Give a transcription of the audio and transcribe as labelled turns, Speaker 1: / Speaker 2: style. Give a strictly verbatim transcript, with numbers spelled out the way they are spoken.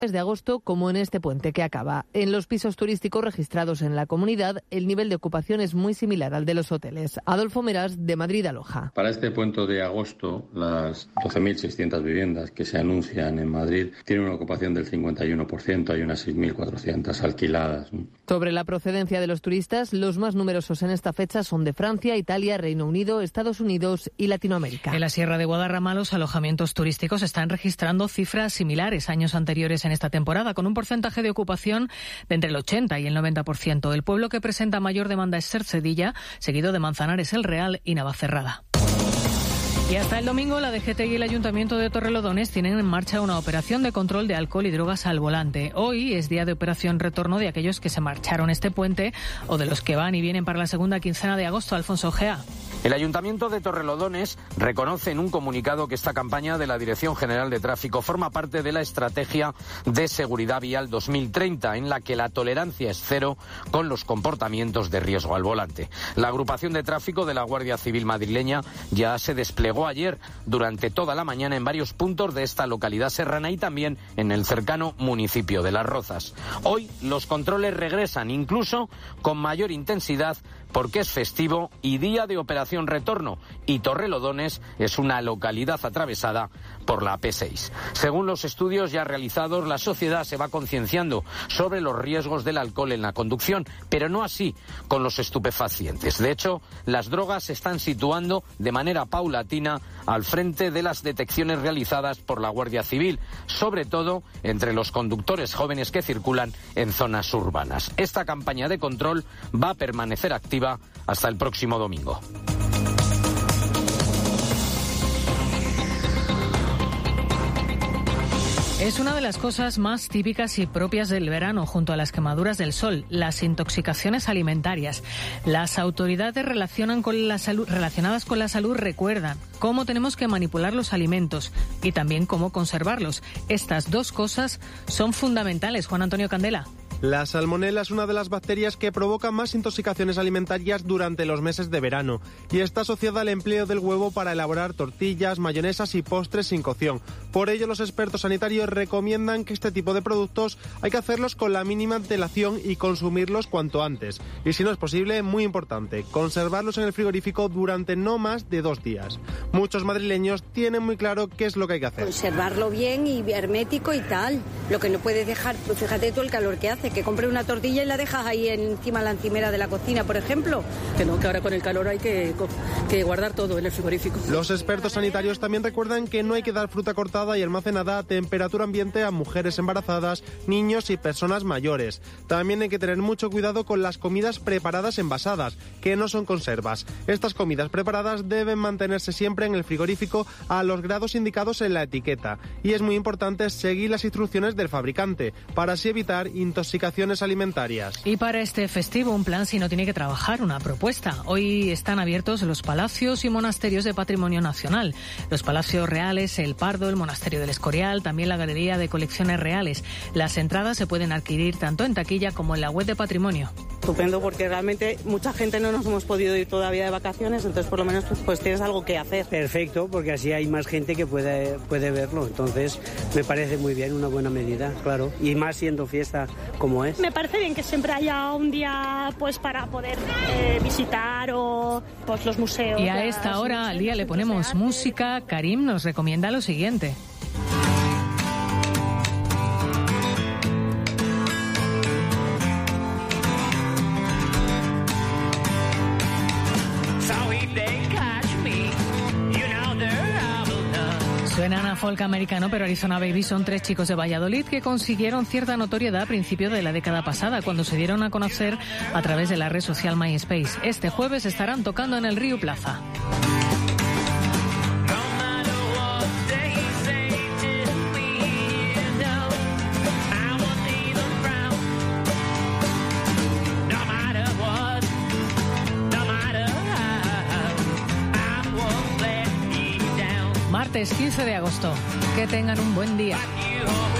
Speaker 1: de agosto como en este puente que acaba. En los pisos turísticos registrados en la comunidad, el nivel de ocupación es muy similar al de los hoteles. Adolfo Meras, de Madrid Aloja.
Speaker 2: Para este puente de agosto, las doce mil seiscientas viviendas que se anuncian en Madrid tienen una ocupación del cincuenta y uno por ciento, hay unas seis mil cuatrocientas alquiladas.
Speaker 1: Sobre la procedencia de los turistas, los más numerosos en esta fecha son de Francia, Italia, Reino Unido, Estados Unidos y Latinoamérica.
Speaker 3: En la Sierra de Guadarrama, los alojamientos turísticos están registrando cifras similares a años anteriores en esta temporada, con un porcentaje de ocupación de entre el ochenta y el noventa por ciento. El pueblo que presenta mayor demanda es Cercedilla, seguido de Manzanares, El Real y Navacerrada. Y hasta el domingo, la D G T y el Ayuntamiento de Torrelodones tienen en marcha una operación de control de alcohol y drogas al volante. Hoy es día de operación retorno de aquellos que se marcharon este puente o de los que van y vienen para la segunda quincena de agosto. Alfonso Ojea.
Speaker 4: El Ayuntamiento de Torrelodones reconoce en un comunicado que esta campaña de la Dirección General de Tráfico forma parte de la Estrategia de Seguridad Vial dos mil treinta, en la que la tolerancia es cero con los comportamientos de riesgo al volante. La agrupación de tráfico de la Guardia Civil madrileña ya se desplegó ayer durante toda la mañana en varios puntos de esta localidad serrana y también en el cercano municipio de Las Rozas. Hoy los controles regresan, incluso con mayor intensidad, porque es festivo y día de operación retorno, y Torrelodones es una localidad atravesada por la A P seis. Según los estudios ya realizados, la sociedad se va concienciando sobre los riesgos del alcohol en la conducción, pero no así con los estupefacientes. De hecho, las drogas se están situando de manera paulatina al frente de las detecciones realizadas por la Guardia Civil, sobre todo entre los conductores jóvenes que circulan en zonas urbanas. Esta campaña de control va a permanecer activa hasta el próximo domingo.
Speaker 3: Es una de las cosas más típicas y propias del verano, junto a las quemaduras del sol, las intoxicaciones alimentarias. Las autoridades relacionan con la salud, relacionadas con la salud recuerdan cómo tenemos que manipular los alimentos y también cómo conservarlos. Estas dos cosas son fundamentales. Juan Antonio Candela.
Speaker 5: La salmonela es una de las bacterias que provoca más intoxicaciones alimentarias durante los meses de verano y está asociada al empleo del huevo para elaborar tortillas, mayonesas y postres sin cocción. Por ello, los expertos sanitarios recomiendan que este tipo de productos hay que hacerlos con la mínima antelación y consumirlos cuanto antes. Y si no es posible, muy importante, conservarlos en el frigorífico durante no más de dos días. Muchos madrileños tienen muy claro qué es lo que hay que hacer.
Speaker 6: Conservarlo bien y hermético y tal. Lo que no puedes dejar, pues fíjate tú el calor que hace, que compres una tortilla y la dejas ahí encima de la encimera de la cocina, por ejemplo.
Speaker 7: Que no, que ahora con el calor hay que, que guardar todo en el frigorífico.
Speaker 5: Los expertos sanitarios también recuerdan que no hay que dar fruta cortada y almacenada a temperatura ambiente a mujeres embarazadas, niños y personas mayores. También hay que tener mucho cuidado con las comidas preparadas envasadas, que no son conservas. Estas comidas preparadas deben mantenerse siempre en el frigorífico a los grados indicados en la etiqueta. Y es muy importante seguir las instrucciones del fabricante, para así evitar intoxicaciones alimentarias.
Speaker 3: Y para este festivo, un plan si no tiene que trabajar, una propuesta. Hoy están abiertos los palacios y monasterios de Patrimonio Nacional. Los palacios reales, el Pardo, el Monasterio del Escorial, también la Galería de Colecciones Reales. Las entradas se pueden adquirir tanto en taquilla como en la web de Patrimonio.
Speaker 7: Estupendo, porque realmente mucha gente no nos hemos podido ir todavía de vacaciones, entonces por lo menos pues tienes algo que hacer.
Speaker 8: Perfecto, porque así hay más gente que puede, puede verlo, entonces me parece muy bien, una buena medida, claro, y más siendo fiesta como es.
Speaker 9: Me parece bien que siempre haya un día pues para poder eh, visitar o pues los museos.
Speaker 3: Y a esta hora al día le ponemos música. Karim nos recomienda lo siguiente. Suenan a folk americano, pero Arizona Baby son tres chicos de Valladolid que consiguieron cierta notoriedad a principios de la década pasada, cuando se dieron a conocer a través de la red social MySpace. Este jueves estarán tocando en el Río Plaza. Martes quince de agosto. Que tengan un buen día.